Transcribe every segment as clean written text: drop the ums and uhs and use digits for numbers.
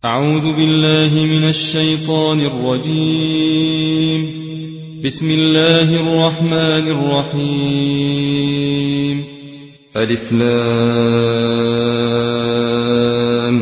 أعوذ بالله من الشيطان الرجيم. بسم الله الرحمن الرحيم. ألف لام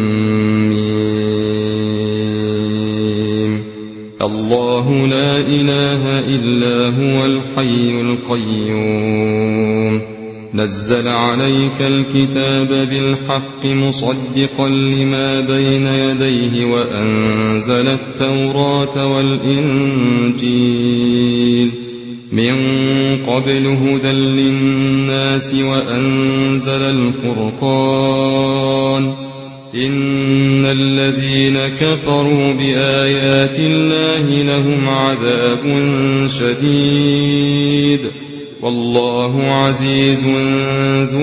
ميم. الله لا إله إلا هو الحي القيوم. نزل عليك الكتاب بالحق مصدقا لما بين يديه وأنزل التوراة والإنجيل من قبل هدى للناس وأنزل الفرقان. إن الذين كفروا بآيات الله لهم عذاب شديد والله عزيز ذو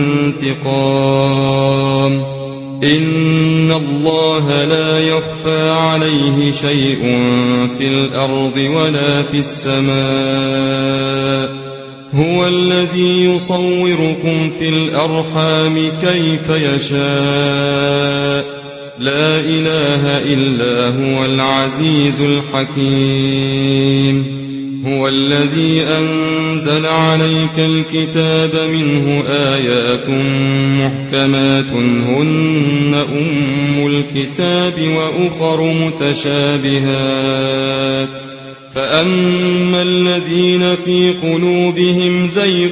انتقام. إن الله لا يخفى عليه شيء في الأرض ولا في السماء. هو الذي يصوركم في الأرحام كيف يشاء. لا إله إلا هو العزيز الحكيم. هو الذي أنزل عليك الكتاب منه آيات محكمات هن أم الكتاب وأخر متشابهات. فأما الذين في قلوبهم زيغ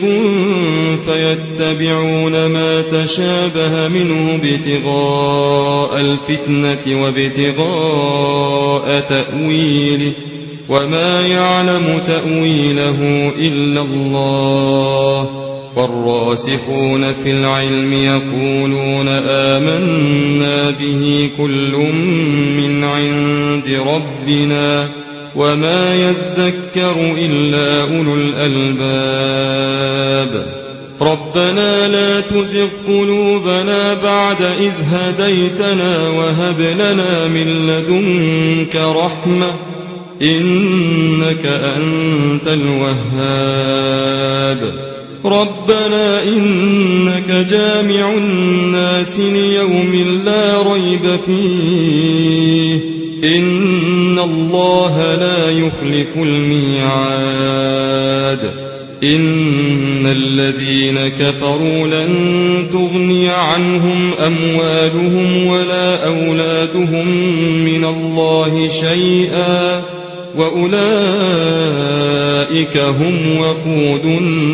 فيتبعون ما تشابه منه ابتغاء الفتنة وابتغاء تأويله وما يعلم تأويله إلا الله. والراسخون في العلم يقولون آمنا به كل من عند ربنا وما يذكر إلا أولو الألباب. ربنا لا تزغ قلوبنا بعد إذ هديتنا وهب لنا من لدنك رحمة إنك أنت الوهاب. ربنا إنك جامع الناس ليوم لا ريب فيه إن الله لا يخلف الميعاد. إن الذين كفروا لن تغني عنهم أموالهم ولا أولادهم من الله شيئا وأولئك هم وقود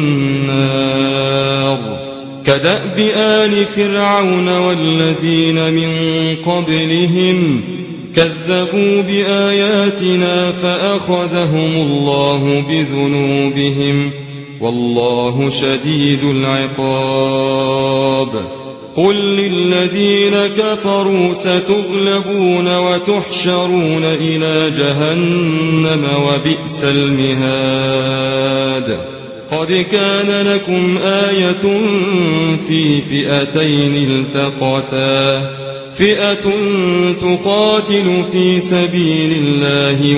النار. كدأب آل فرعون والذين من قبلهم كذبوا بآياتنا فأخذهم الله بذنوبهم والله شديد العقاب. قل للذين كفروا ستغلبون وتحشرون إلى جهنم وبئس المهاد. قد كان لكم آية في فئتين التقتا فئة تقاتل في سبيل الله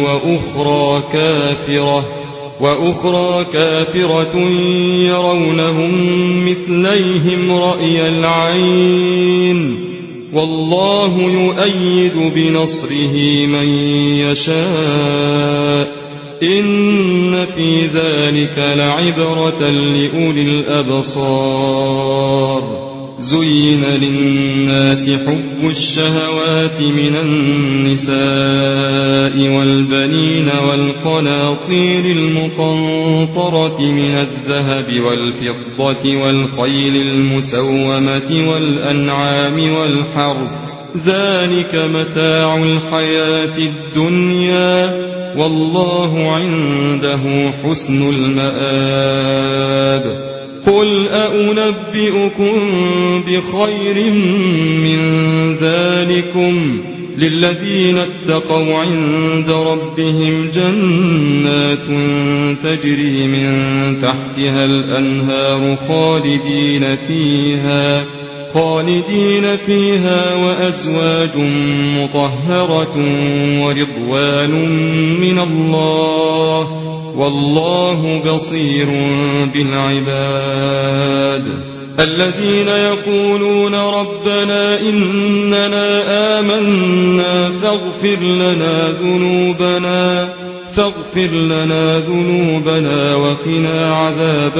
وأخرى كافرة يرونهم مثليهم رأي العين والله يؤيد بنصره من يشاء. إن في ذلك لعبرة لأولي الأبصار. زين للناس حب الشهوات من النساء والبنين والقناطير المقنطرة من الذهب والفضة والخيل المسومة والأنعام والحرث ذلك متاع الحياة الدنيا والله عنده حسن المآب. قل أنبئكم بخير من ذلكم للذين اتقوا عند ربهم جنات تجري من تحتها الأنهار خالدين فيها وأزواج مطهرة ورضوان من الله والله بصير بالعباد. الذين يقولون ربنا إننا آمنا فاغفر لنا ذنوبنا وقنا عذاب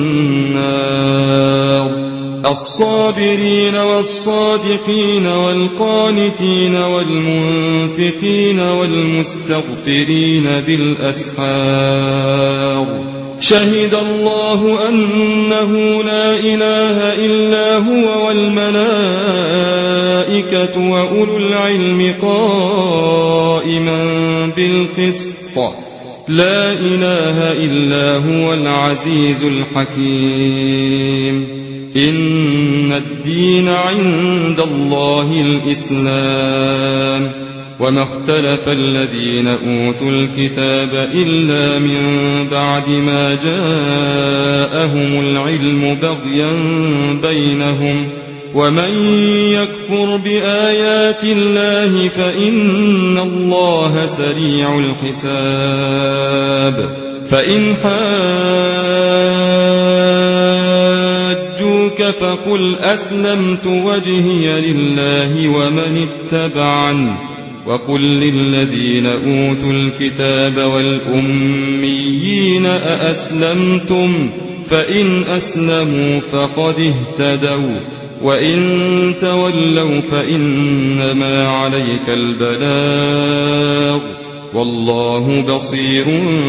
النار الصابرين والصادقين والقانتين والمنفقين والمستغفرين بالأسحار شهد الله أنه لا إله إلا هو والملائكة وأولو العلم قائما بالقسط لا إله إلا هو العزيز الحكيم إن الدين عند الله الإسلام وما اختلف الذين أوتوا الكتاب إلا من بعد ما جاءهم العلم بغيا بينهم ومن يكفر بآيات الله فإن الله سريع الحساب فإن حاجوك فقل أسلمت وجهي لله ومن اتبعني وقل للذين أوتوا الكتاب والأميين أأسلمتم فإن أسلموا فقد اهتدوا وإن تولوا فإنما عليك البلاغ والله بصير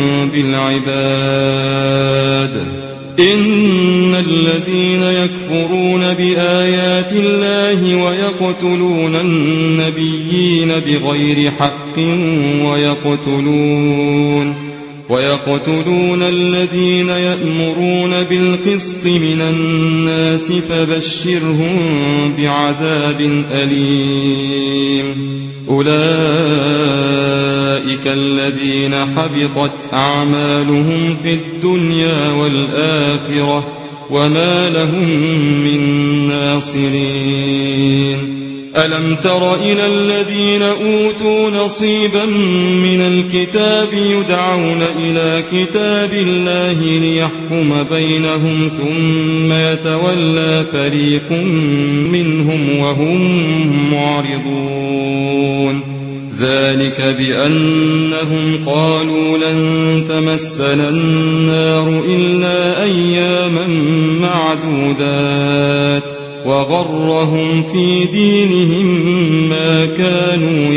بالعباد إن الذين يكفرون بآيات الله ويقتلون النبيين بغير حق ويقتلون الذين يأمرون بالقسط من الناس فبشرهم بعذاب أليم أولئك الذين حبطت أعمالهم في الدنيا والآخرة وما لهم من ناصرين ألم تر إلى الذين أوتوا نصيبا من الكتاب يدعون إلى كتاب الله ليحكم بينهم ثم يتولى فريق منهم وهم معرضون ذلك بأنهم قالوا لن تمسنا النار إلا أياما معدودات وغرهم في دينهم ما كانوا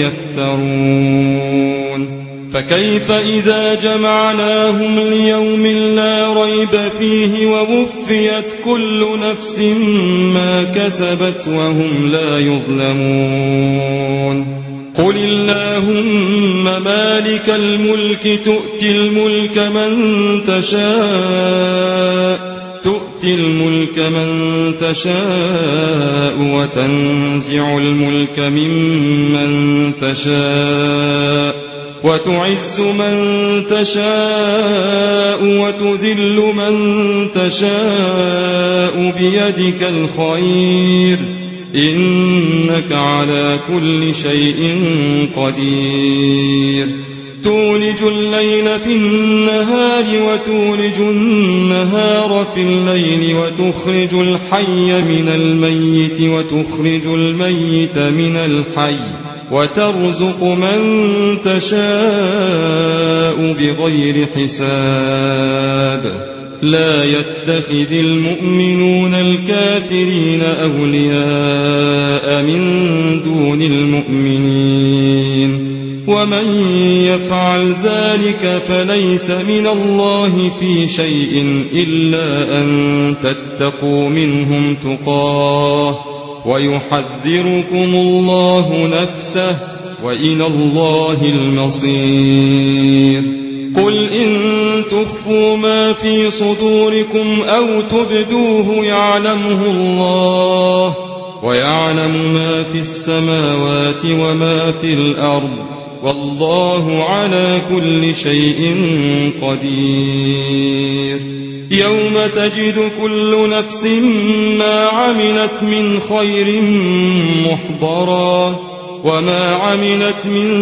يفترون فكيف إذا جمعناهم ليوم لا ريب فيه ووفيت كل نفس ما كسبت وهم لا يظلمون قل اللهم مالك الملك تؤتي الملك من تشاء وتنزع الملك ممن تشاء وتعز من تشاء وتذل من تشاء بيدك الخير إنك على كل شيء قدير تولج الليل في النهار وتولج النهار في الليل وتخرج الحي من الميت وتخرج الميت من الحي وترزق من تشاء بغير حساب لا يتخذ المؤمنون الكافرين أولياء من دون المؤمنين ومن يفعل ذلك فليس من الله في شيء إلا أن تتقوا منهم تقاه ويحذركم الله نفسه وإلى الله المصير قل إن تخفوا ما في صدوركم أو تبدوه يعلمه الله ويعلم ما في السماوات وما في الأرض والله على كل شيء قدير يوم تجد كل نفس ما عملت من خير محضرا وما عملت من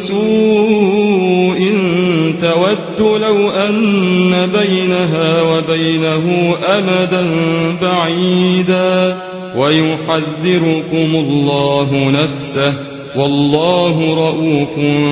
سوء تود لو أن بينها وبينه أمدا بعيدا ويحذركم الله نفسه والله رؤوف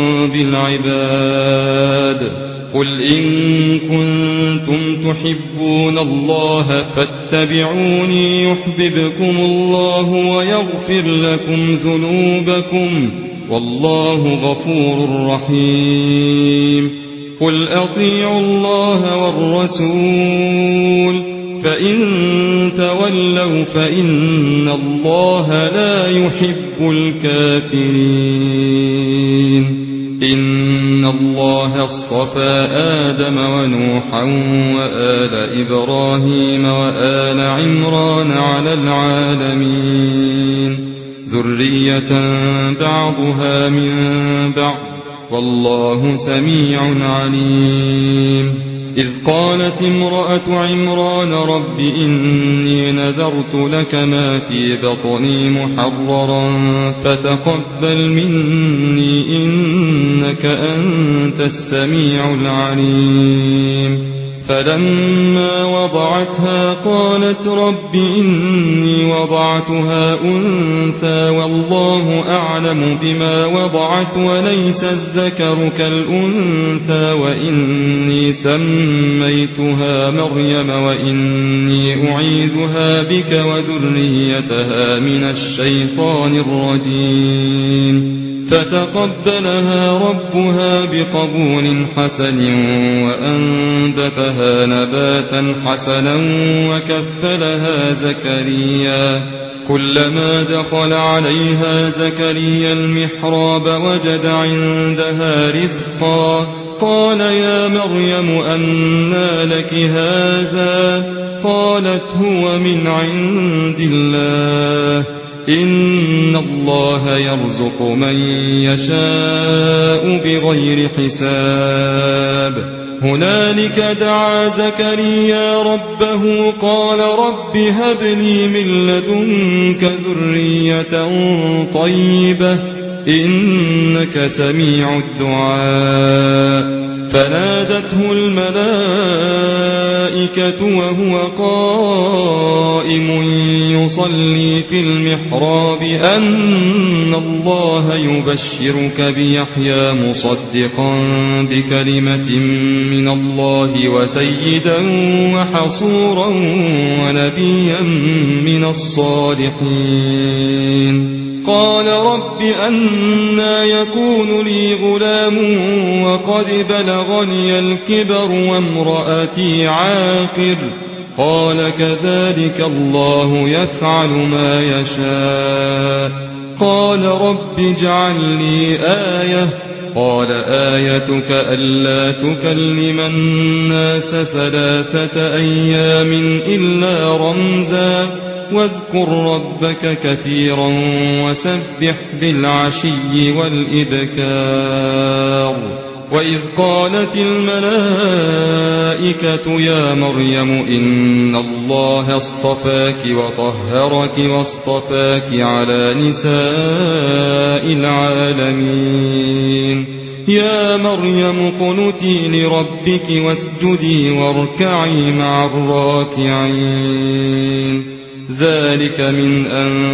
بالعباد قل إن كنتم تحبون الله فاتبعوني يحببكم الله ويغفر لكم ذنوبكم والله غفور رحيم قل أطيعوا الله والرسول فإن تولوا فإن الله لا يحب الكافرين إن الله اصطفى آدم ونوحا وآل إبراهيم وآل عمران على العالمين ذرية بعضها من بعض والله سميع عليم إذ قالت امرأة عمران رب إني نذرت لك ما في بطني محررا فتقبل مني إنك أنت السميع العليم فلما وضعتها قالت رب إني وضعتها أنثى والله أعلم بما وضعت وليس الذكر كالأنثى وإني سميتها مريم وإني أعيذها بك وذريتها من الشيطان الرجيم فتقبلها ربها بقبول حسن وأنبتها نباتا حسنا وكفلها زكريا كلما دخل عليها زكريا المحراب وجد عندها رزقا قال يا مريم أنى لك هذا قالت هو من عند الله إن الله يرزق من يشاء بغير حساب هنالك دعا زكريا ربه قال رب هب لي من لدنك ذرية طيبة إنك سميع الدعاء فنادته الملائكة وهو قائم يصلي في المحراب أن الله يبشرك بيحيى مصدقا بكلمة من الله وسيدا وحصورا ونبيا من الصالحين قال رب أنى يكون لي غلام وقد بلغني الكبر وامرأتي عاقر قال كذلك الله يفعل ما يشاء قال رب اجعل لي آية قال آيتك ألا تكلم الناس 3 أيام إلا رمزا واذكر ربك كثيرا وسبح بالعشي والإبكار وإذ قالت الملائكة يا مريم إن الله اصطفاك وطهرك واصطفاك على نساء العالمين يا مريم قنتي لربك واسجدي واركعي مع الراكعين ذلك من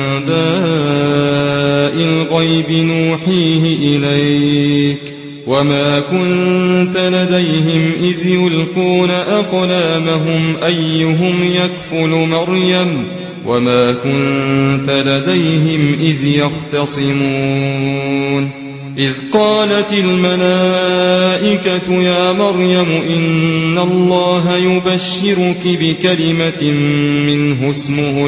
أنباء الغيب نوحيه إليك وما كنت لديهم إذ يلقون أقلامهم أيهم يكفل مريم وما كنت لديهم إذ يختصمون إذ قالت الملائكة يا مريم إن الله يبشرك بكلمة منه اسمه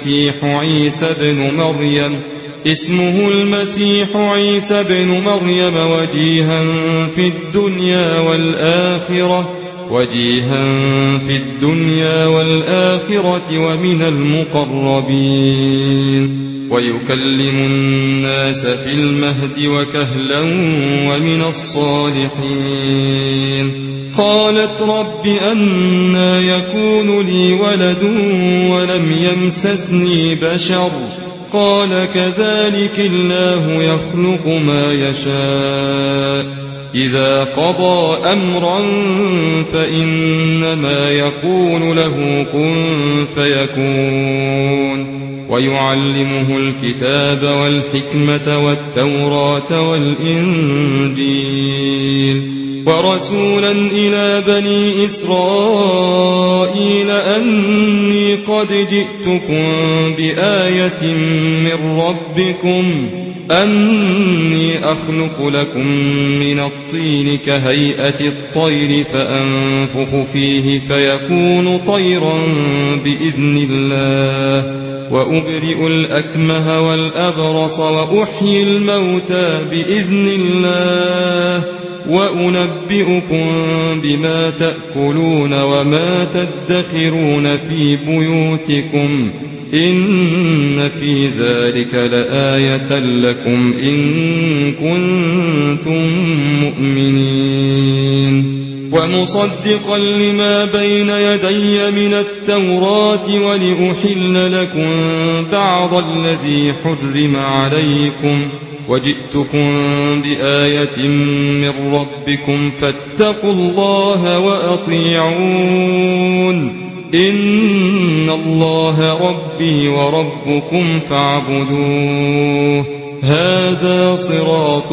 المسيح عيسى بن مريم وجيها في الدنيا والآخرة ومن المقربين ويكلم الناس في المهد وكهلا ومن الصالحين قالت رب أنى يكون لي ولد ولم يمسسني بشر قال كذلك الله يخلق ما يشاء إذا قضى أمرا فإنما يقول له كن فيكون ويعلمه الكتاب والحكمة والتوراة والإنجيل ورسولا إلى بني إسرائيل أني قد جئتكم بآية من ربكم أني أخلق لكم من الطين كهيئة الطير فأنفخ فيه فيكون طيرا بإذن الله وأبرئ الأكمه والأبرص وأحيي الموتى بإذن الله وأنبئكم بما تأكلون وما تدخرون في بيوتكم إن في ذلك لآية لكم إن كنتم مؤمنين ومصدقا لما بين يدي من التوراة ولأحل لكم بعض الذي حرم عليكم وجئتكم بآية من ربكم فاتقوا الله وأطيعون إن الله ربي وربكم فاعبدوه هذا صراط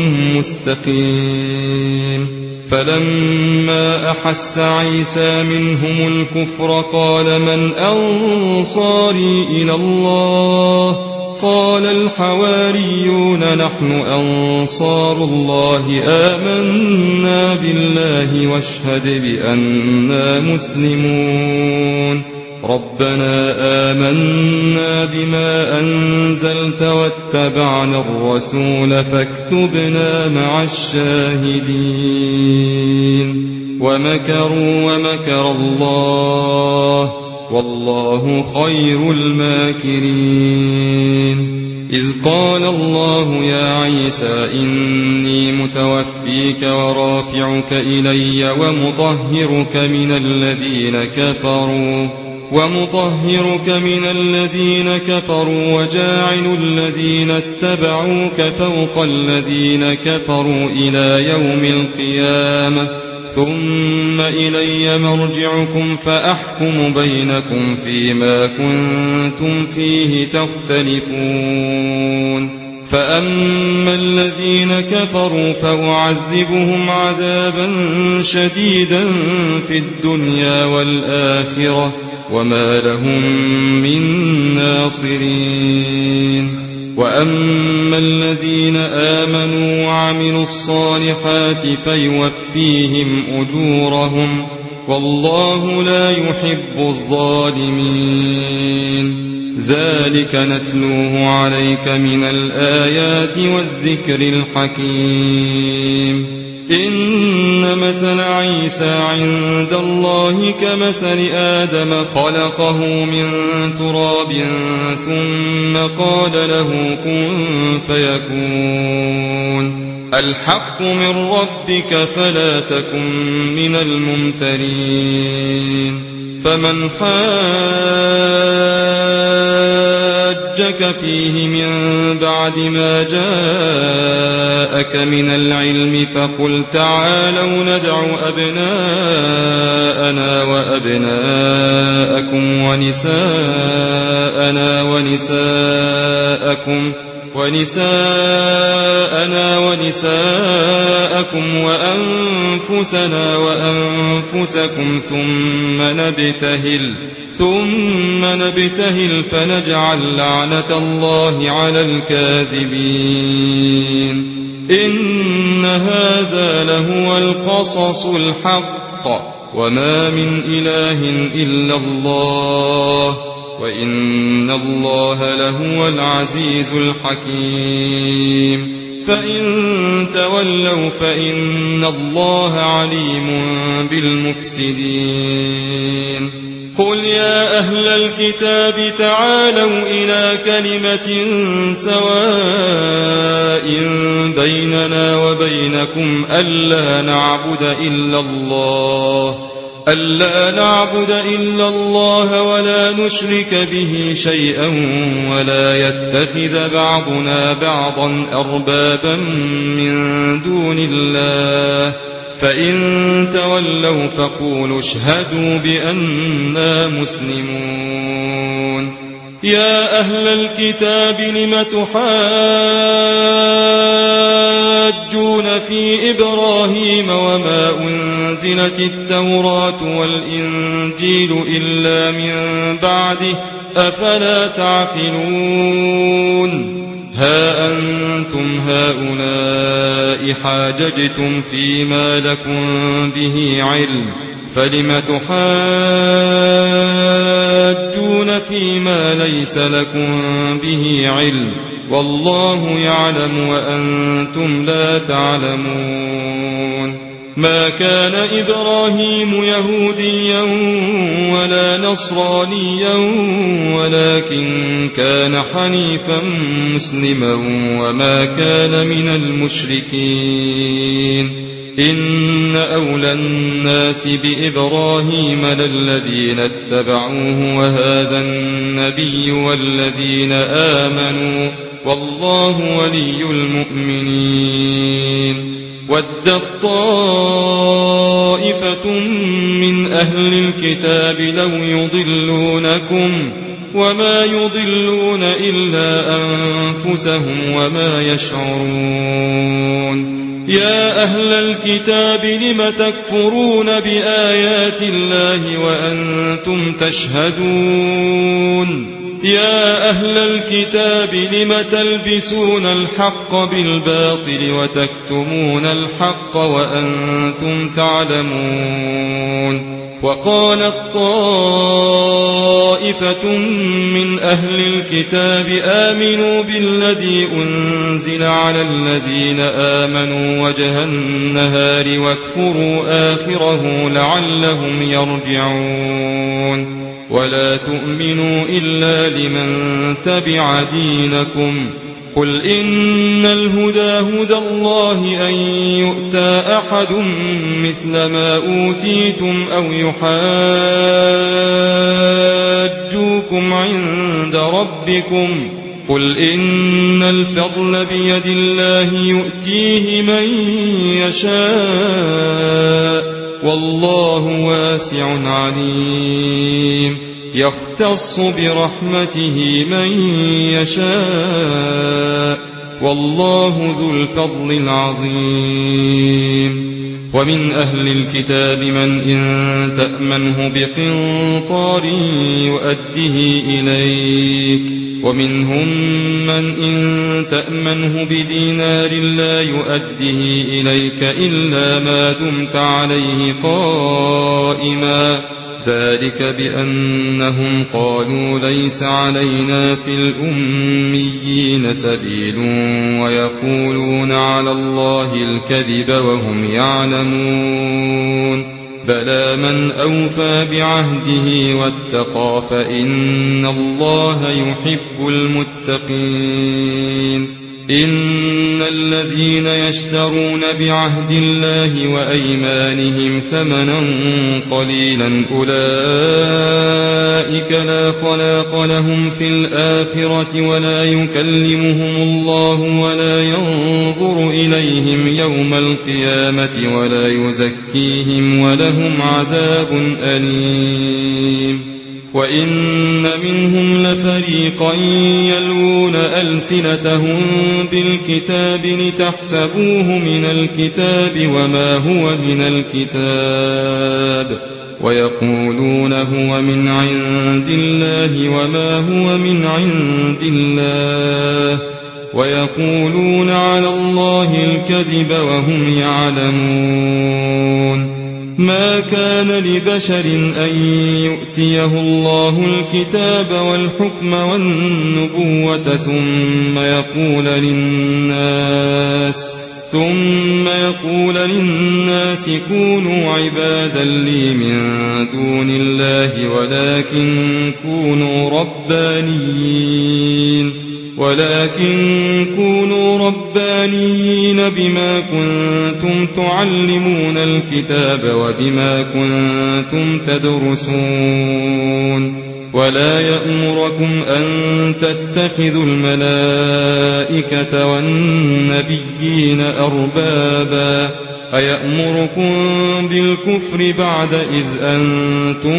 مستقيم فلما أحس عيسى منهم الكفر قال من أنصاري إلى الله قال الحواريون نحن أنصار الله آمنا بالله واشهد بأننا مسلمون ربنا آمنا بما أنزلت واتبعنا الرسول فاكتبنا مع الشاهدين ومكروا ومكر الله والله خير الماكرين إذ قال الله يا عيسى إني متوفيك ورافعك إلي ومطهرك من الذين كفروا وجاعل الذين اتبعوك فوق الذين كفروا إلى يوم القيامة ثم إلي مرجعكم فأحكم بينكم فيما كنتم فيه تختلفون فأما الذين كفروا فأعذبهم عذابا شديدا في الدنيا والآخرة وما لهم من ناصرين وأما الذين آمنوا وعملوا الصالحات فيوفيهم أجورهم والله لا يحب الظالمين ذلك نتلوه عليك من الآيات والذكر الحكيم إن مثل عيسى عند الله كمثل آدم خلقه من تراب ثم قال له كن فيكون الحق من ربك فلا تكن من الممترين فمن حاجك فيه من بعد ما جاءك من العلم فقل تعالوا ندع أبناءنا وأبناءكم ونساءنا ونساءكم وأنفسنا وأنفسكم ثم نبتهل فنجعل لعنة الله على الكاذبين إن هذا لهو القصص الحق وما من إله إلا الله وإن الله لهو العزيز الحكيم فإن تولوا فإن الله عليم بالمفسدين قل يا أهل الكتاب تعالوا إلى كلمة سواء بيننا وبينكم ألا نعبد إلا الله ألا نعبد إلا الله ولا نشرك به شيئا ولا يتخذ بعضنا بعضا أربابا من دون الله فإن تولوا فقولوا اشهدوا بأننا مسلمون يا أهل الكتاب لم تحاجون في إبراهيم وما أنزلت التوراة والإنجيل إلا من بعده أفلا تعقلون ها أنتم هؤلاء حاججتم فيما لكم به علم فلم تحاجون فيما ليس لكم به علم والله يعلم وأنتم لا تعلمون ما كان إبراهيم يهوديا ولا نصرانيا ولكن كان حنيفا مسلما وما كان من المشركين إن أولى الناس بإبراهيم للذين اتبعوه وهذا النبي والذين آمنوا والله ولي المؤمنين ودت طائفة من أهل الكتاب لو يضلونكم وما يضلون إلا أنفسهم وما يشعرون يا أهل الكتاب لم تكفرون بآيات الله وأنتم تشهدون يا أهل الكتاب لم تلبسون الحق بالباطل وتكتمون الحق وأنتم تعلمون وقالت طائفة من أهل الكتاب آمنوا بالذي أنزل على الذين آمنوا وجه النهار واكفروا آخره لعلهم يرجعون ولا تؤمنوا إلا لمن تبع دينكم قل إن الهدى هدى الله أن يؤتى أحد مثل ما أوتيتم أو يحاجوكم عند ربكم قل إن الفضل بيد الله يؤتيه من يشاء والله واسع عليم يختص برحمته من يشاء والله ذو الفضل العظيم ومن أهل الكتاب من إن تأمنه بقنطار يؤده إليك ومنهم من إن تأمنه بدينار لا يؤده إليك إلا ما دمت عليه قائما ذلك بأنهم قالوا ليس علينا في الأميين سبيل ويقولون على الله الكذب وهم يعلمون بلى من أوفى بعهده واتقى فإن الله يحب المتقين إن الذين يشترون بعهد الله وأيمانهم ثمنا قليلا أولئك لا خلاق لهم في الآخرة ولا يكلمهم الله ولا ينظر إليهم يوم القيامة ولا يزكيهم ولهم عذاب أليم وإن منهم لفريقا يلوون ألسنتهم بالكتاب لتحسبوه من الكتاب وما هو من الكتاب ويقولون هو من عند الله وما هو من عند الله ويقولون على الله الكذب وهم يعلمون ما كان لبشر أن يؤتيه الله الكتاب والحكم والنبوة ثم يقول للناس كونوا عبادا لي من دون الله ولكن كونوا ولكن كونوا ربانيين بما كنتم تعلمون الكتاب وبما كنتم تدرسون ولا يأمركم أن تتخذوا الملائكة والنبيين أربابا أيأمركم بالكفر بعد إذ أنتم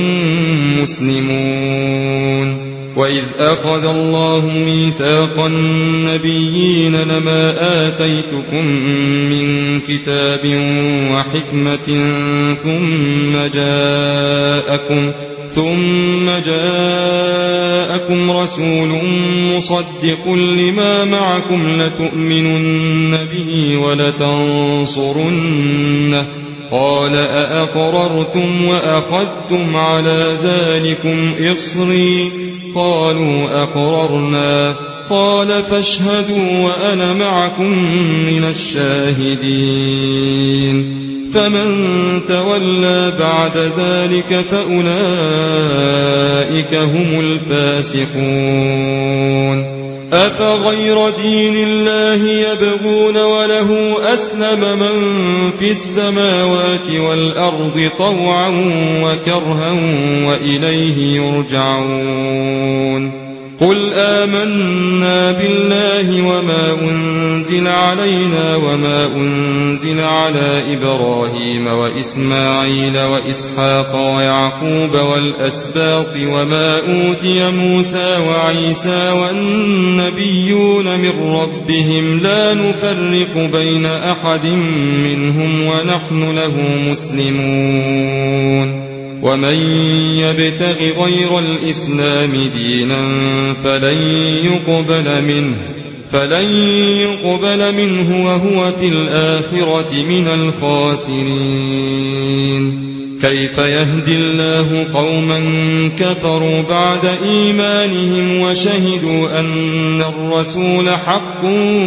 مسلمون وإذ أخذ الله ميثاق النبيين لما آتيتكم من كتاب وحكمة ثم جاءكم رسول مصدق لما معكم لتؤمنن به ولتنصرنه قال أأقررتم وأخذتم على ذلكم إصري قالوا أقررنا قال فاشهدوا وأنا معكم من الشاهدين فمن تولى بعد ذلك فأولئك هم الفاسقون أفغير دين الله يبغون وله أسلم من في السماوات والأرض طوعا وكرها وإليه يرجعون قل آمنا بالله وما أنزل علينا وما أنزل على إبراهيم وإسماعيل وإسحاق ويعقوب والأسباط وما أوتي موسى وعيسى والنبيون من ربهم لا نفرق بين أحد منهم ونحن له مسلمون ومن يبتغ غير الإسلام دينا فلن يقبل منه وهو في الآخرة من الخاسرين كيف يهدي الله قوما كفروا بعد إيمانهم وشهدوا أن الرسول حق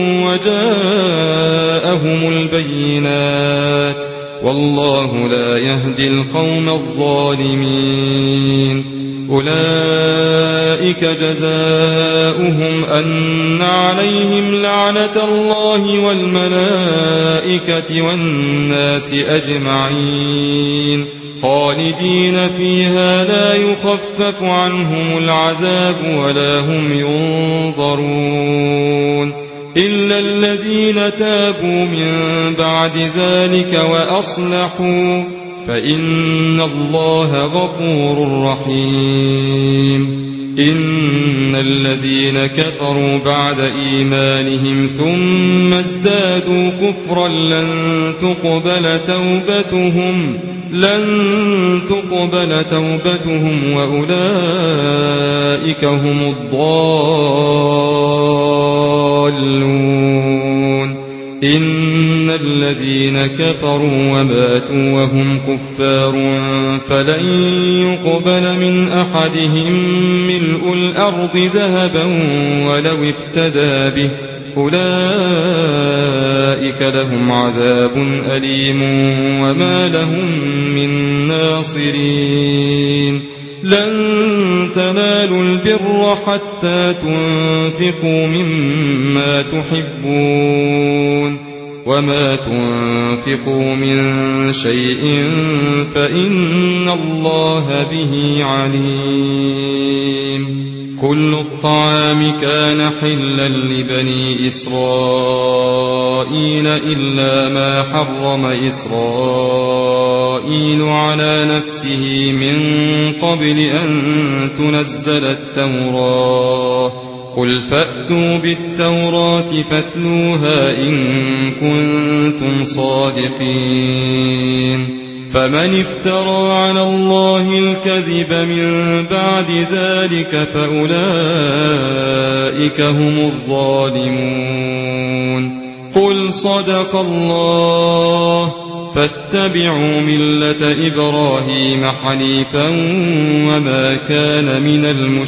وجاءهم البينات والله لا يهدي القوم الظالمين أولئك جزاؤهم أن عليهم لعنة الله والملائكة والناس أجمعين خالدين فيها لا يخفف عنهم العذاب ولا هم ينظرون إلا الذين تابوا من بعد ذلك وأصلحوا فإن الله غفور رحيم إن الذين كفروا بعد إيمانهم ثم ازدادوا كفرا لن تقبل توبتهم وأولئك هم الضالون إن الذين كفروا وماتوا وهم كفار فلن يقبل من أحدهم ملء الأرض ذهبا ولو افتدى به أولئك لهم عذاب أليم وما لهم من ناصرين لن تنالوا البر حتى تنفقوا مما تحبون وما تنفقوا من شيء فإن الله به عليم كل الطعام كان حلا لبني إسرائيل إلا ما حرم إسرائيل على نفسه من قبل أن تنزل التوراة قل فأتوا بالتوراة فاتلوها إن كنتم صادقين فمن افترى على الله الكذب من بعد ذلك فأولئك هم الظالمون قل صدق الله فاتبعوا ملة إبراهيم حنيفا وما كان من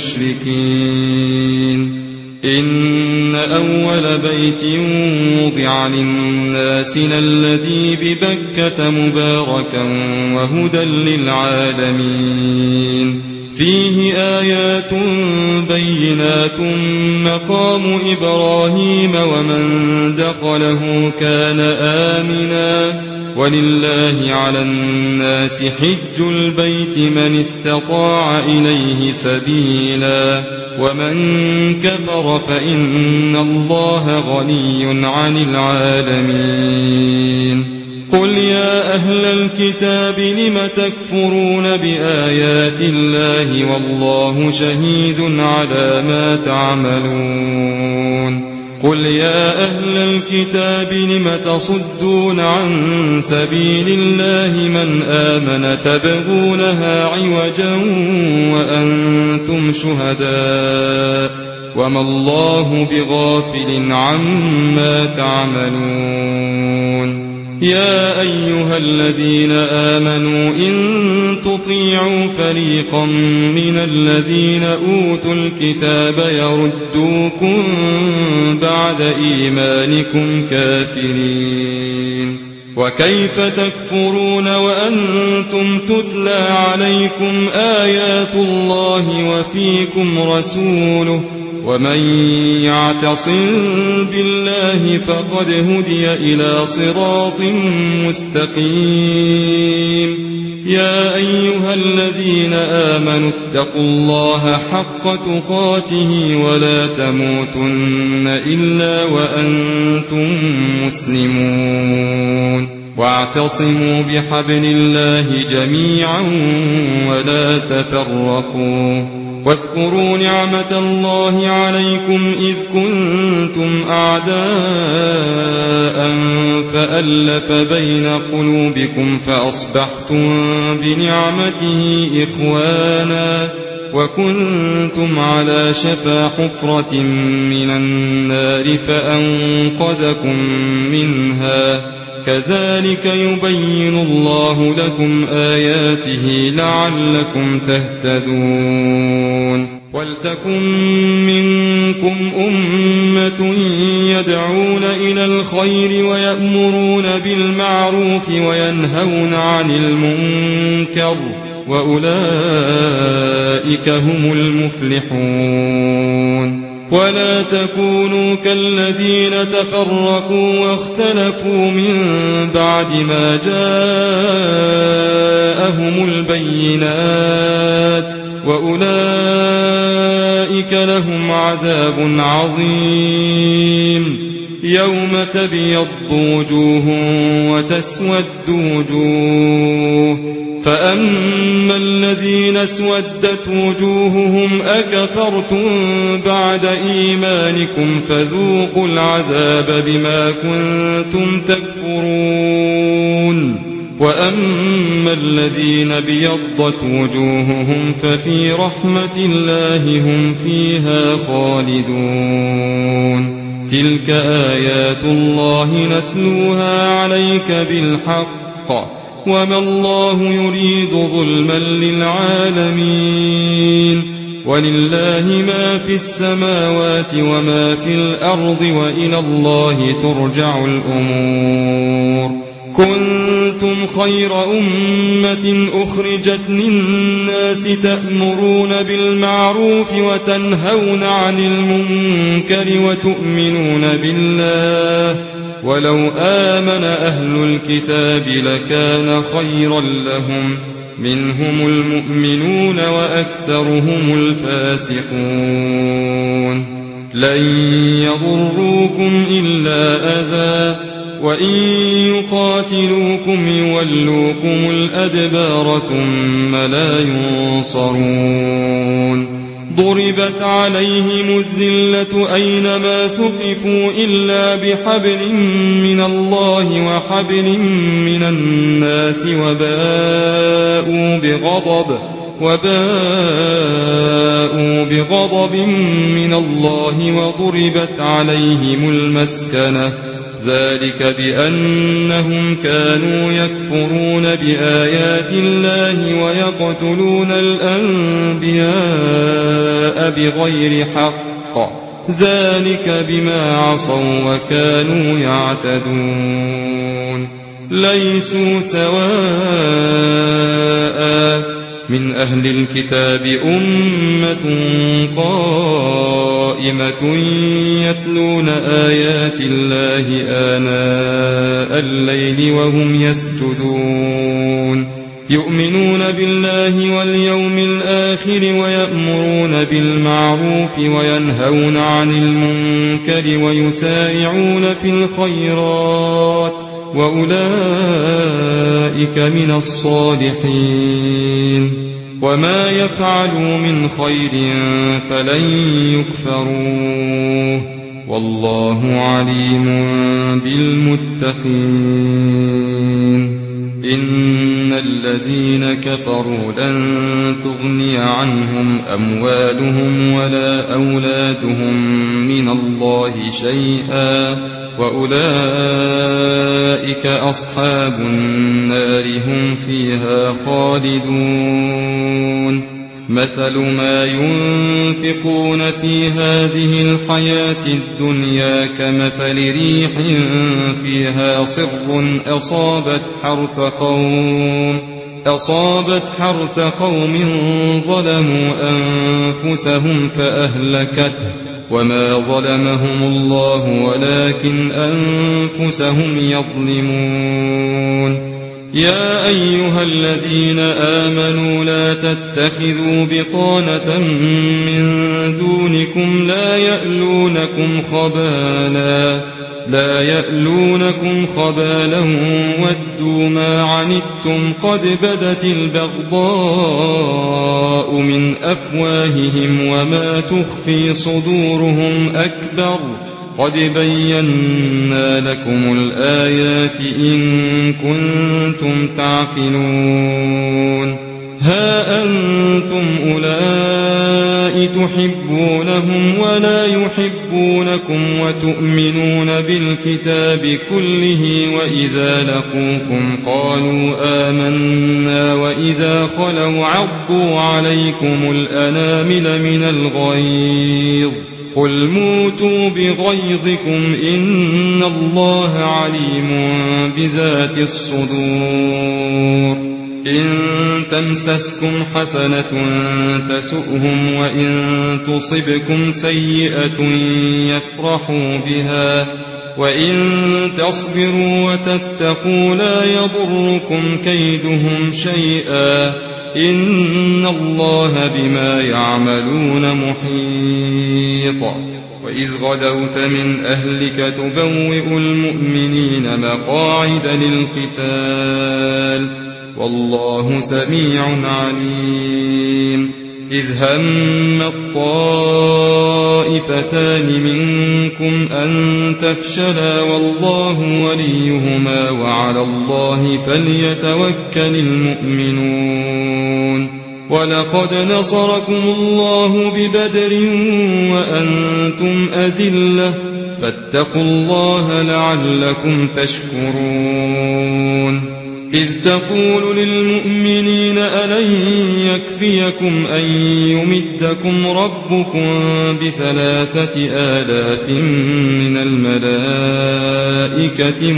المشركين إن أول بيت وضع للناس الذي ببكة مباركا وهدى للعالمين فيه آيات بينات مقام إبراهيم ومن دخله كان آمنا ولله على الناس حج البيت من استطاع إليه سبيلا ومن كفر فإن الله غني عن العالمين قل يا أهل الكتاب لم تكفرون بآيات الله والله شهيد على ما تعملون قل يا أهل الكتاب لم تصدون عن سبيل الله من آمن تبغونها عوجا وأنتم شهداء وما الله بغافل عما تعملون يا أيها الذين آمنوا إن تطيعوا فريقا من الذين أوتوا الكتاب يردوكم بعد إيمانكم كافرين وكيف تكفرون وأنتم تتلى عليكم آيات الله وفيكم رسوله ومن يعتصم بالله فقد هدي إلى صراط مستقيم يا أيها الذين آمنوا اتقوا الله حق تقاته ولا تموتن إلا وأنتم مسلمون واعتصموا بحبل الله جميعا ولا تفرقوا واذكروا نعمة الله عليكم إذ كنتم أعداء فألف بين قلوبكم فأصبحتم بنعمته إخوانا وكنتم على شفا حفرة من النار فأنقذكم منها كذلك يبين الله لكم آياته لعلكم تهتدون ولتكن منكم أمة يدعون إلى الخير ويأمرون بالمعروف وينهون عن المنكر وأولئك هم المفلحون ولا تكونوا كالذين تفرقوا واختلفوا من بعد ما جاءهم البينات وأولئك لهم عذاب عظيم يوم تبيض وجوه وتسود وجوه فأما الذين اسودت وجوههم أكفرتم بعد إيمانكم فذوقوا العذاب بما كنتم تكفرون وأما الذين ابيضت وجوههم ففي رحمة الله هم فيها خالدون تلك آيات الله نتلوها عليك بالحق وما الله يريد ظلما للعالمين ولله ما في السماوات وما في الأرض وإلى الله ترجع الأمور كنتم خير أمة أخرجت للناس تأمرون بالمعروف وتنهون عن المنكر وتؤمنون بالله ولو آمن أهل الكتاب لكان خيرا لهم منهم المؤمنون وأكثرهم الفاسقون لن يضروكم إلا أذى وإن يقاتلوكم يولوكم الأدبار ثم لا ينصرون ضربت عليهم الذلة أينما ثقفوا إلا بحبل من الله وحبل من الناس وباءوا بغضب من الله وضربت عليهم المسكنة ذلك بأنهم كانوا يكفرون بآيات الله ويقتلون الأنبياء بغير حق ذلك بما عصوا وكانوا يعتدون ليسوا سواء من أهل الكتاب أمة قائمة يتلون آيات الله آناء الليل وهم يسجدون يؤمنون بالله واليوم الآخر ويأمرون بالمعروف وينهون عن المنكر ويسارعون في الخيرات وأولئك من الصالحين وما يفعلوا من خير فلن يكفروه والله عليم بالمتقين إن الذين كفروا لن تغني عنهم أموالهم ولا أولادهم من الله شيئا وأولئك أصحاب النار هم فيها خالدون مثل ما ينفقون في هذه الحياة الدنيا كمثل ريح فيها صر أصابت حرث قوم ظلموا أنفسهم فأهلكته وما ظلمهم الله ولكن أنفسهم يظلمون يا أيها الذين آمنوا لا تتخذوا بطانة من دونكم لا يألونكم خبالا ودوا ما عنتم قد بدت البغضاء من أفواههم وما تخفي صدورهم أكبر قد بينا لكم الآيات إن كنتم تعقلون ها أنتم أولئك تحبونهم ولا يحبونكم وتؤمنون بالكتاب كله وإذا لقوكم قالوا آمنا وإذا خلوا عضوا عليكم الأنامل من الغيظ قل موتوا بغيظكم إن الله عليم بذات الصدور إن تمسسكم حسنة تسؤهم وإن تصبكم سيئة يفرحوا بها وإن تصبروا وتتقوا لا يضركم كيدهم شيئا إن الله بما يعملون محيط وإذ غدوت من أهلك تبوئ المؤمنين مقاعد للقتال والله سميع عليم إذ هم الطائفتان منكم أن تفشلا والله وليهما وعلى الله فليتوكل المؤمنون ولقد نصركم الله ببدر وأنتم أذلة فاتقوا الله لعلكم تشكرون إذ تقول للمؤمنين ألن يكفيكم أن يمدكم ربكم ب3,000 من الملائكة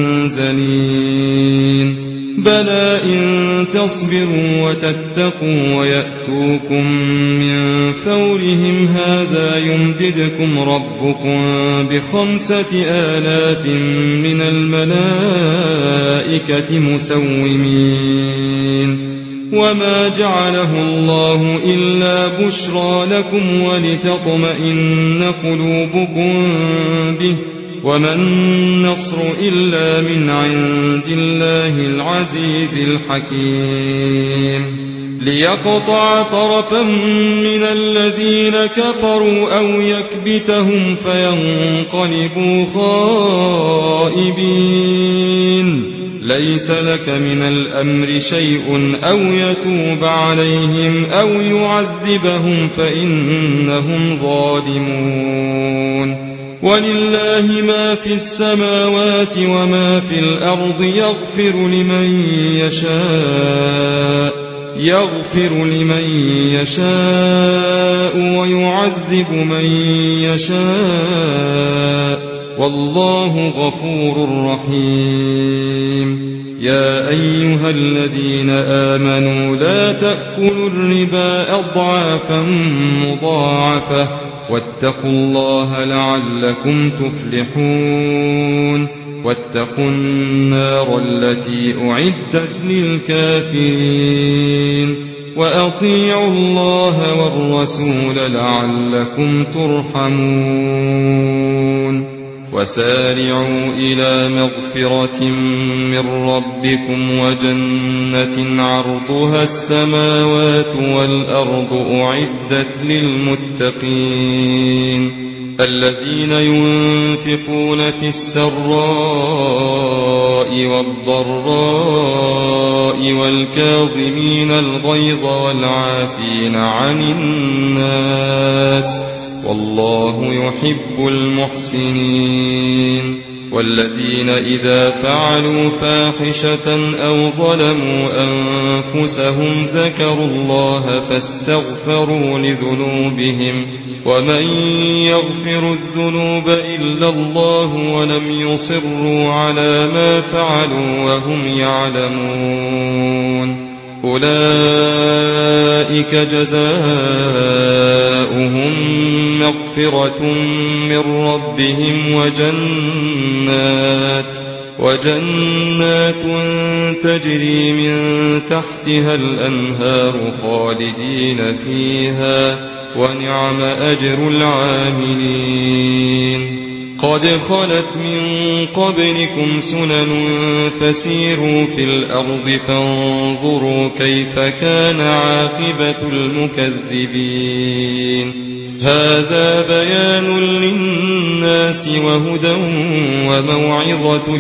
منزلين بلى إن تصبروا وتتقوا ويأتوكم من فورهم هذا يمددكم ربكم ب5,000 من الملائكة مسومين وما جعله الله إلا بشرى لكم ولتطمئن قلوبكم به وما النصر إلا من عند الله العزيز الحكيم ليقطع طرفا من الذين كفروا أو يكبتهم فينقلبوا خائبين ليس لك من الأمر شيء أو يتوب عليهم أو يعذبهم فإنهم ظالمون ولله ما في السماوات وما في الأرض يغفر لمن يشاء ويعذب من يشاء والله غفور رحيم يا أيها الذين آمنوا لا تأكلوا الربا أضعافا مضاعفة واتقوا الله لعلكم تفلحون واتقوا النار التي أعدت للكافرين وأطيعوا الله والرسول لعلكم ترحمون وسارعوا إلى مغفرة من ربكم وجنة عرضها السماوات والأرض أعدت للمتقين الذين ينفقون في السراء والضراء والكاظمين الغيظ والعافين عن الناس والله يحب المحسنين والذين إذا فعلوا فاحشة أو ظلموا أنفسهم ذكروا الله فاستغفروا لذنوبهم ومن يغفر الذنوب إلا الله ولم يصروا على ما فعلوا وهم يعلمون أولئك جزاؤهم مغفرة من ربهم وجنات تجري من تحتها الأنهار خالدين فيها ونعم أجر العاملين قد خلت من قبلكم سنن فسيروا في الأرض فانظروا كيف كان عاقبة المكذبين هذا بيان للناس وهدى وموعظة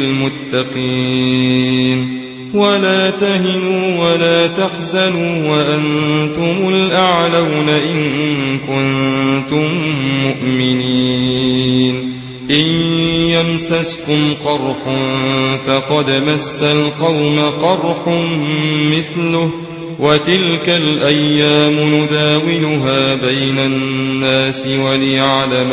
للمتقين ولا تهنوا ولا تحزنوا وأنتم الأعلون إن كنتم مؤمنين إن يمسسكم قرح فقد مس القوم قرح مثله وتلك الأيام نداولها بين الناس وليعلم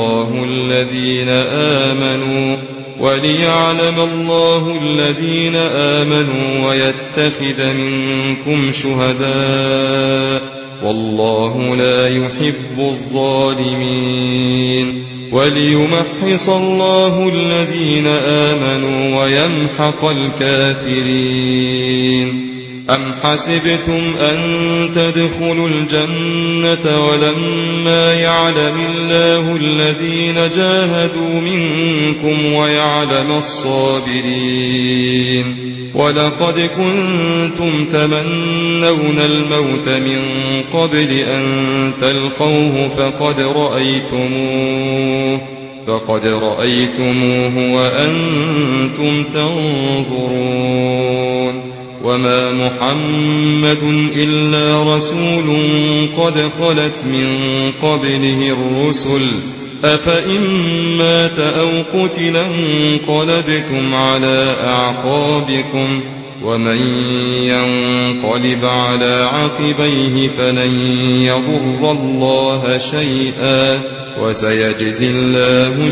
الله الذين آمنوا ويتخذ منكم شهداء والله لا يحب الظالمين وليمحص الله الذين آمنوا ويمحق الكافرين أم حسبتم أن تدخلوا الجنة ولما يعلم الله الذين جاهدوا منكم ويعلم الصابرين ولقد كنتم تمنون الموت من قبل أن تلقوه فقد رأيتموه وأنتم تنظرون وما محمد إلا رسول قد خلت من قبله الرسل أفإن مات أو قتل انقلبتم على أعقابكم ومن ينقلب على عقبيه فلن يضر الله شيئا وسيجزي الله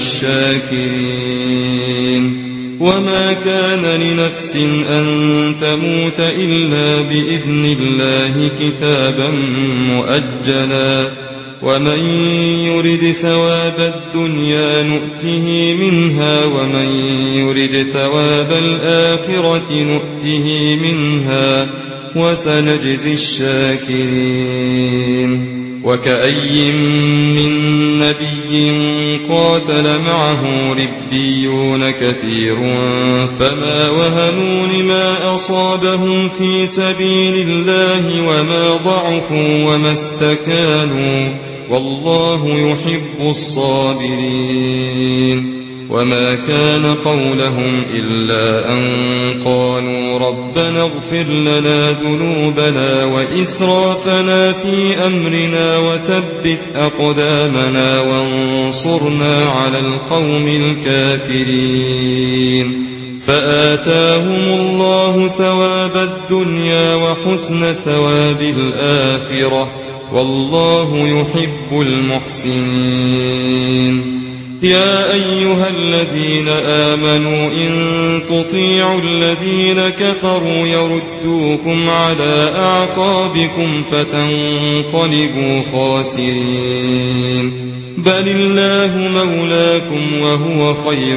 الشاكرين وما كان لنفس أن تموت إلا بإذن الله كتابا مؤجلا ومن يرد ثواب الدنيا نؤته منها ومن يرد ثواب الآخرة نؤته منها وسنجزي الشاكرين وكأي من نبي قاتل معه ربيون كثير فما وهنوا لما أصابهم في سبيل الله وما ضعفوا وما استكانوا والله يحب الصابرين وما كان قولهم إلا أن قالوا ربنا اغفر لنا ذنوبنا وإسرافنا في أمرنا وثبت أقدامنا وانصرنا على القوم الكافرين فآتاهم الله ثواب الدنيا وحسن ثواب الآخرة والله يحب المحسنين يا أيها الذين آمنوا إن تطيعوا الذين كفروا يردوكم على أعقابكم فتنقلبوا خاسرين بل الله مولاكم وهو خير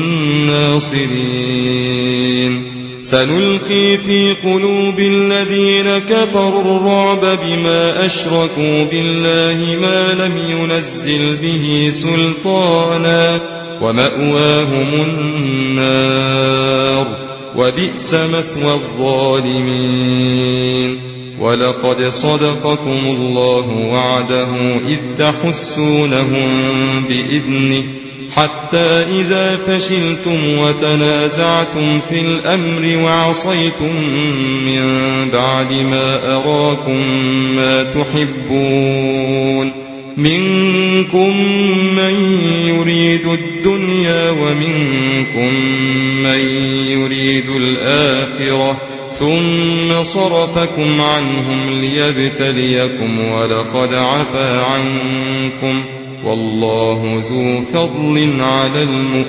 الناصرين سنلقي في قلوب الذين كفروا الرعب بما أشركوا بالله ما لم ينزل به سلطانا ومأواهم النار وبئس مثوى الظالمين ولقد صدقكم الله وعده إذ تحسونهم بإذنه حتى إذا فشلتم وتنازعتم في الأمر وعصيتم من بعد ما أراكم ما تحبون منكم من يريد الدنيا ومنكم من يريد الآخرة ثم صرفكم عنهم ليبتليكم ولقد عفا عنكم والله ذو فضل على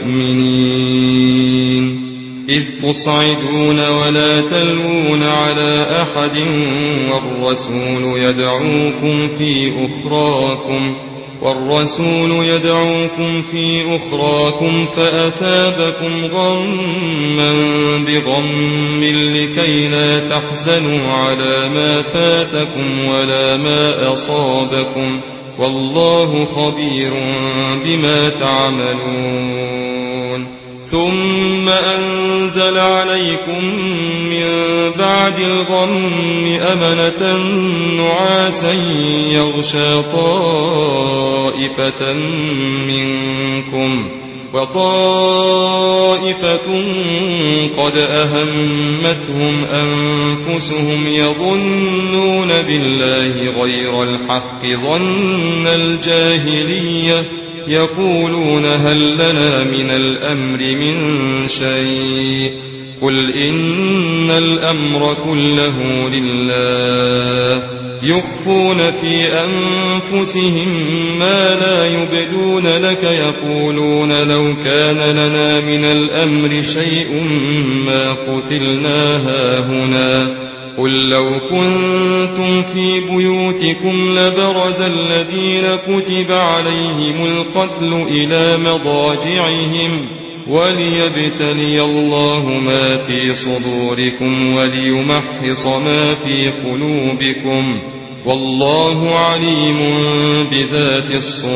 المؤمنين إذ تصعدون ولا تلوون على أحد والرسول يدعوكم في أخراكم فأثابكم غما بغم لكي لا تحزنوا على ما فاتكم ولا ما أصابكم والله خبير بما تعملون ثم أنزل عليكم من بعد الغم أمنة نعاسا يغشى طائفة منكم وطائفة قد أهمتهم أنفسهم يظنون بالله غير الحق ظن الجاهلية يقولون هل لنا من الأمر من شيء قل إن الأمر كله لله يخفون في أنفسهم ما لا يبدون لك يقولون لو كان لنا من الأمر شيء ما قتلنا هاهنا قل لو كنتم في بيوتكم لبرز الذين كتب عليهم القتل إلى مضاجعهم وليبتلي الله ما في صدوركم وليمحص ما في قلوبكم والله عليم بذات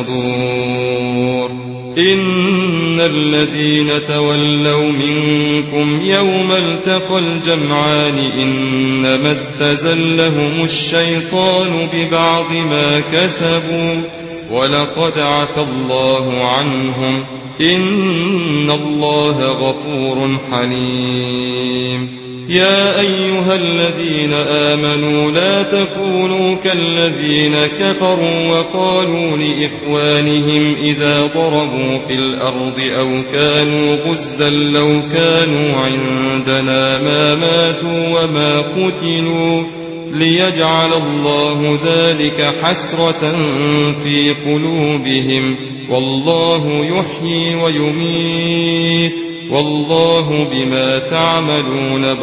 الصدور إن الذين تولوا منكم يوم التقى الجمعان إنما استزلهم الشيطان ببعض ما كسبوا ولقد عفى الله عنهم إن الله غفور حليم يا أيها الذين آمنوا لا تكونوا كالذين كفروا وقالوا لإخوانهم إذا ضربوا في الأرض أو كانوا غزا لو كانوا عندنا ما ماتوا وما قتلوا ليجعل الله ذلك حسرة في قلوبهم والله يحيي ويميت والله بما تعملون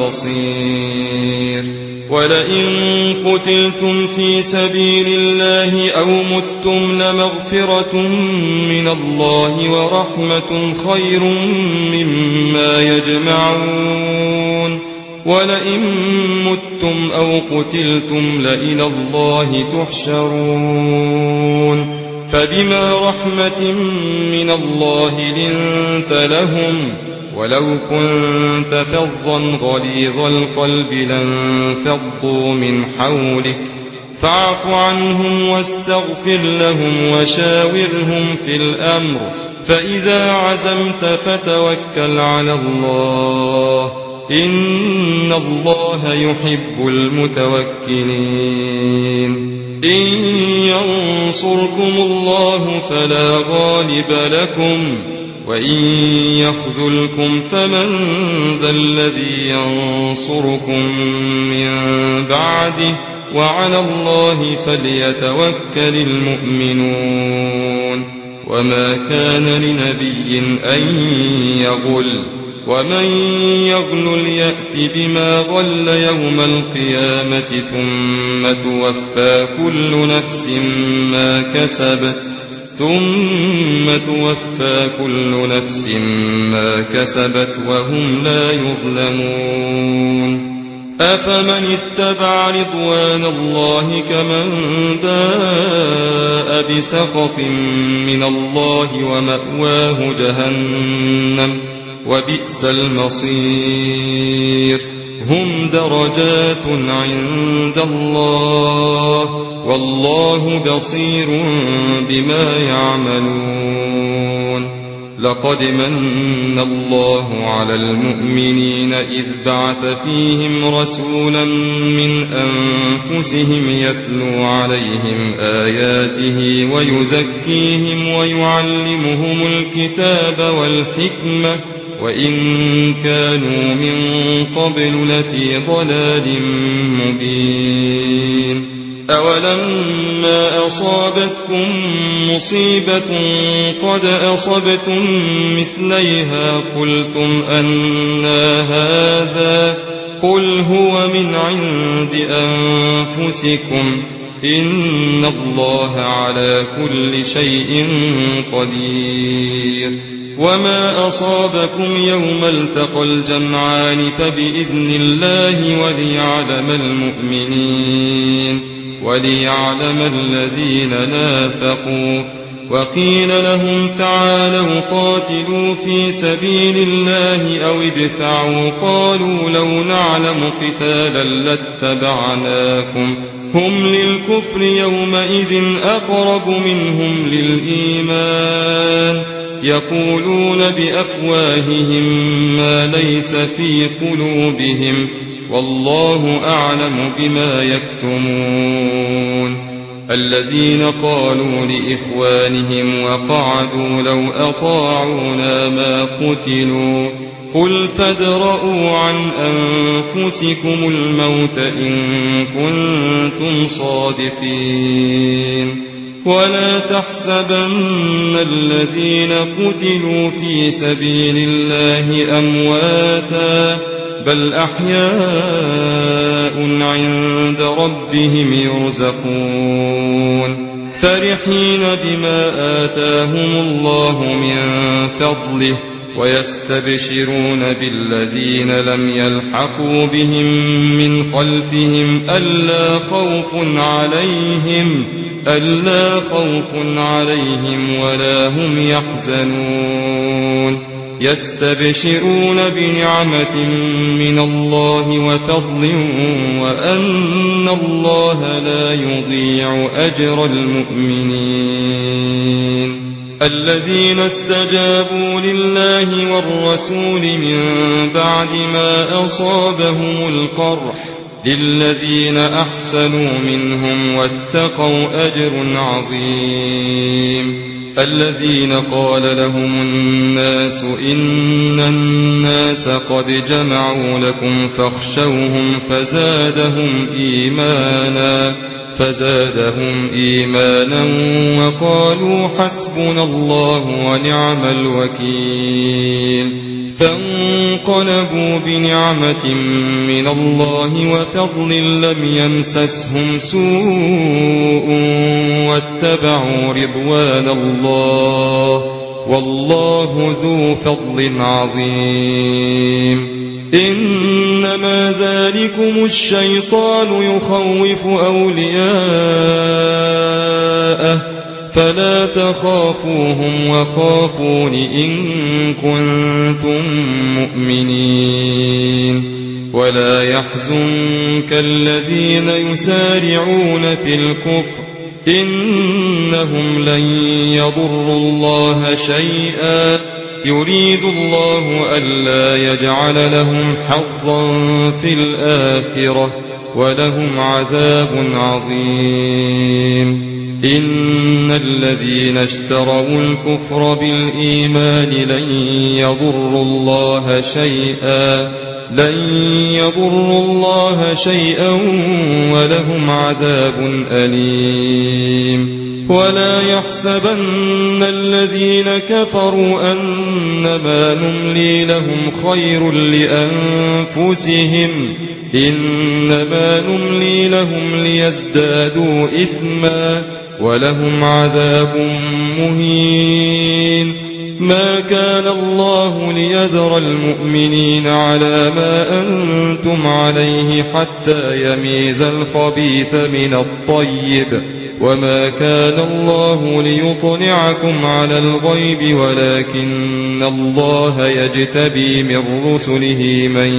بصير ولئن قتلتم في سبيل الله أو متم لمغفرة من الله ورحمة خير مما يجمعون ولئن متم أو قتلتم لإلى الله تحشرون فبما رحمة من الله لنت لهم ولو كنت فظا غليظ القلب لانفضوا من حولك فاعف عنهم واستغفر لهم وشاورهم في الأمر فإذا عزمت فتوكل على الله إن الله يحب المتوكلين إن ينصركم الله فلا غالب لكم وإن يخذلكم فمن ذا الذي ينصركم من بعده وعلى الله فليتوكل المؤمنون وما كان لنبي أن يغل ومن يغل يأت بما غل يوم القيامة ثم توفى كل نفس ما كسبت وهم لا يظلمون أفمن اتبع رضوان الله كمن باء بسخط من الله ومأواه جهنم وبئس المصير هم درجات عند الله والله بصير بما يعملون لقد من الله على المؤمنين إذ بعث فيهم رسولا من أنفسهم يتلو عليهم آياته ويزكيهم ويعلمهم الكتاب والحكمة وإن كانوا من قبل لفي ضلال مبين أولما أصابتكم مصيبة قد أصبتم مثليها قلتم أنى هذا قل هو من عند أنفسكم إن الله على كل شيء قدير وما أصابكم يوم التقى الجمعان فبإذن الله وليعلم الذين نافقوا وقيل لهم تعالوا قاتلوا في سبيل الله أو ادفعوا قالوا لو نعلم قتالا لاتبعناكم هم للكفر يومئذ أقرب منهم للإيمان يقولون بأفواههم ما ليس في قلوبهم والله أعلم بما يكتمون الذين قالوا لإخوانهم وقعدوا لو أطاعونا ما قتلوا قل فادرءوا عن أنفسكم الموت إن كنتم صادقين ولا تحسبن الذين قتلوا في سبيل الله أمواتا بل أحياء عند ربهم يرزقون فرحين بما آتاهم الله من فضله ويستبشرون بالذين لم يلحقوا بهم من خلفهم ألا خوف عليهم ولا هم يحزنون يستبشرون بنعمة من الله وفضل وأن الله لا يضيع أجر المؤمنين الذين استجابوا لله والرسول من بعد ما أصابهم القرح للذين أحسنوا منهم واتقوا أجر عظيم الذين قال لهم الناس إن الناس قد جمعوا لكم فاخشوهم فزادهم إيمانا وقالوا حسبنا الله ونعم الوكيل فانقلبوا بنعمة من الله وفضل لم يمسسهم سوء واتبعوا رضوان الله والله ذو فضل عظيم إنما ذلكم الشيطان يخوف أولياءه فلا تخافوهم وخافون إن كنتم مؤمنين ولا يحزنك الذين يسارعون في الكفر إنهم لن يضروا الله شيئا يريد الله ألا يجعل لهم حظا في الآخرة ولهم عذاب عظيم إن الذين اشتروا الكفر بالإيمان لن يضروا الله شيئا ولهم عذاب أليم ولا يحسبن الذين كفروا أنما نملي لهم خير لأنفسهم إنما نملي لهم ليزدادوا إثما ولهم عذاب مهين ما كان الله ليذر المؤمنين على ما أنتم عليه حتى يميز الخبيث من الطيب وما كان الله ليطلعكم على الغيب ولكن الله يجتبي من رسله من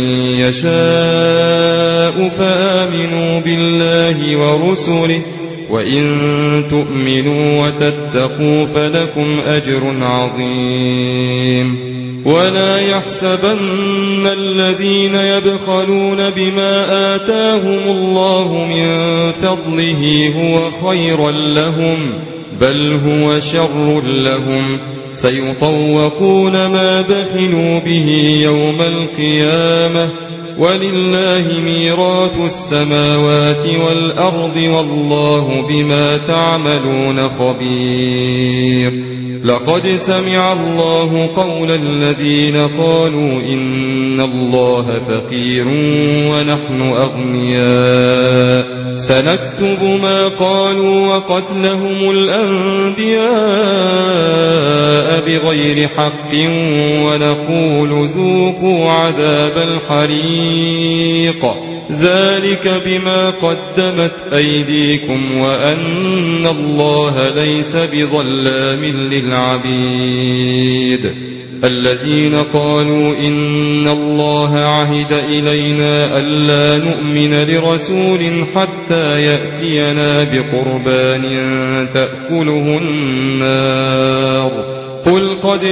يشاء فآمنوا بالله ورسله وإن تؤمنوا وتتقوا فلكم أجر عظيم ولا يحسبن الذين يبخلون بما آتاهم الله من فضله هو خيرا لهم بل هو شر لهم سيطوقون ما بخلوا به يوم القيامة ولله ميراث السماوات والأرض والله بما تعملون خبير لقد سمع الله قول الذين قالوا إن الله فقير ونحن أغنياء سنكتب ما قالوا وقتلهم الأنبياء بغير حق ونقول ذوقوا عذاب الحريق ذلك بما قدمت أيديكم وأن الله ليس بظلام للعبيد الذين قالوا إن الله عهد إلينا ألا نؤمن لرسول حتى يأتينا بقربان تأكله النار قل قد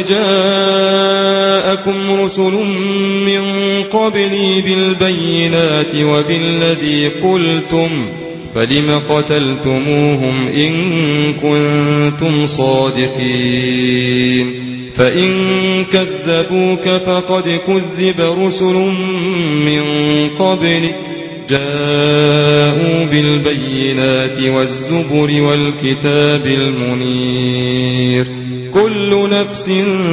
جاءكم رسل من قبلي بالبينات وبالذي قلتم فلم قتلتموهم إن كنتم صادقين فإن كذبوك فقد كذب رسل من قبلك جاءوا بالبينات والزبر والكتاب المنير كل نفس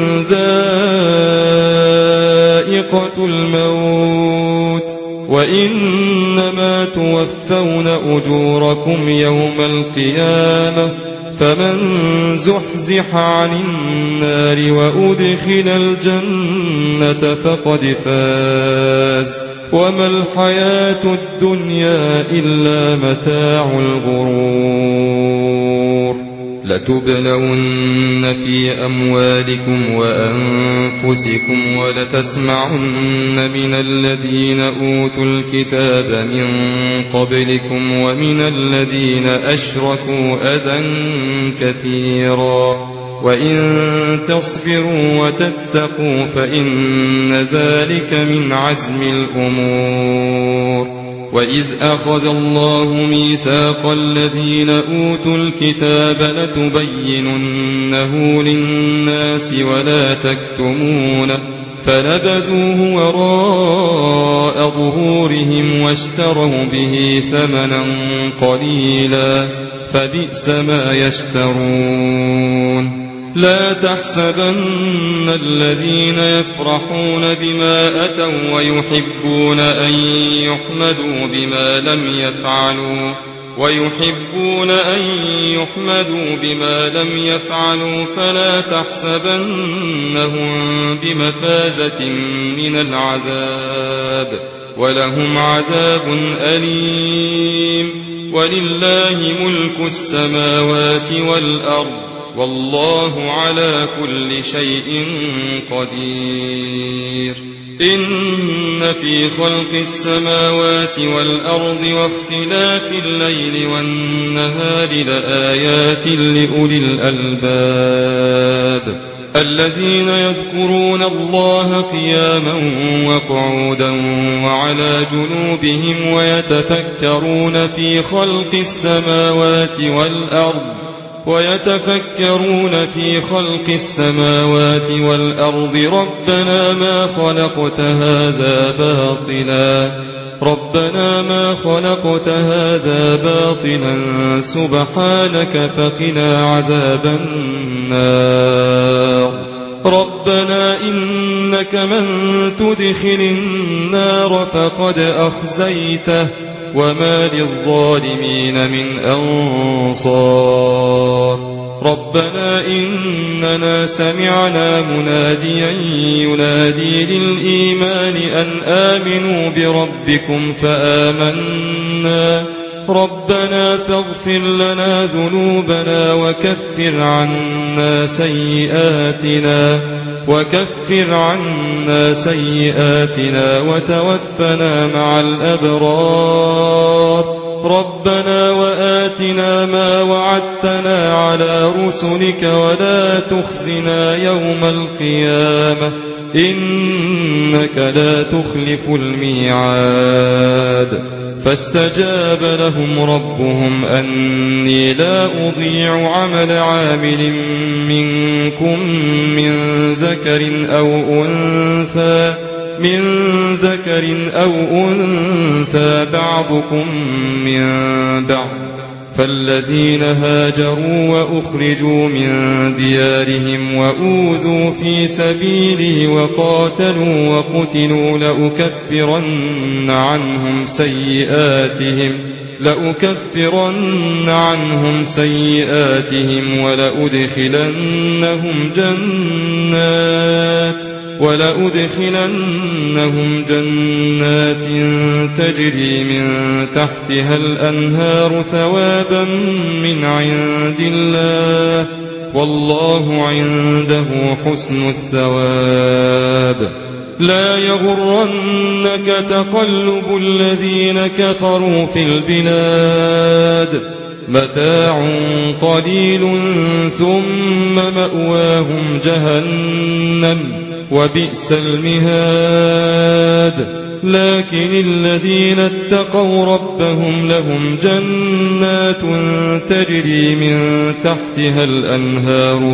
ذائقة الموت وإنما توفون أجوركم يوم القيامة فمن زحزح عن النار وأدخل الجنة فقد فاز وما الحياة الدنيا إلا متاع الغرور لتبلون في أموالكم وأنفسكم ولتسمعن من الذين أوتوا الكتاب من قبلكم ومن الذين أشركوا أذى كثيرا وإن تصبروا وتتقوا فإن ذلك من عزم الأمور وإذ أخذ الله ميثاق الذين أوتوا الكتاب لتبيننه للناس ولا تكتمونه فنبذوه وراء ظهورهم واشتروا به ثمنا قليلا فبئس ما يشترون لا تحسبن الذين يفرحون بما أتوا ويحبون أن يحمدوا بما لم يفعلوا فلا تحسبنهم بمفازة من العذاب ولهم عذاب أليم ولله ملك السماوات والأرض والله على كل شيء قدير إن في خلق السماوات والأرض واختلاف الليل والنهار لآيات لأولي الألباب الذين يذكرون الله قياما وقعودا وعلى جنوبهم ويتفكرون في خلق السماوات والأرض ربنا ما خلقت هذا باطلا ربنا ما خلقت هذا باطلا سبحانك فقنا عذاب النار ربنا إنك من تدخل النار فقد أخزيته وما للظالمين من أنصار ربنا إننا سمعنا مناديا ينادي للإيمان أن آمنوا بربكم فآمنا ربنا فاغفر لنا ذنوبنا وكفر عنا سيئاتنا وتوفنا مع الأبرار ربنا وآتنا ما وعدتنا على رسلك ولا تخزنا يوم القيامة إنك لا تخلف الميعاد فاستجاب لهم ربهم أني لا أضيع عمل عامل منكم من ذكر أو أنثى بعضكم من بعض فالذين هاجروا وأخرجوا من ديارهم وأوذوا في سبيلي وقاتلوا وقتلوا لأكفرن عنهم سيئاتهم ولأدخلنهم جنات تجري من تحتها الأنهار ثوابا من عند الله والله عنده حسن الثواب لا يغرنك تقلب الذين كفروا في البلاد متاع قليل ثم مأواهم جهنم وبئس المهاد لكن الذين اتقوا ربهم لهم جنات تجري من تحتها الأنهار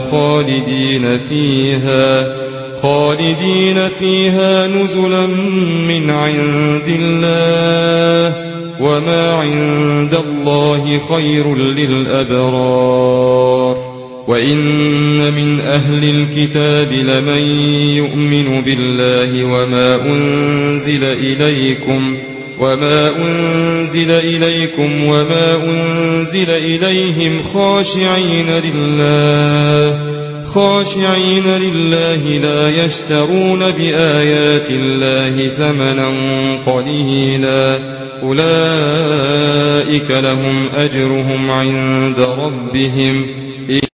خالدين فيها نزلا من عند الله وما عند الله خير للأبرار وإن من أهل الكتاب لمن يؤمن بالله وما أنزل إليكم وما أنزل إليهم خاشعين لله لا يشترون بآيات الله ثمنا قليلا أولئك لهم أجرهم عند ربهم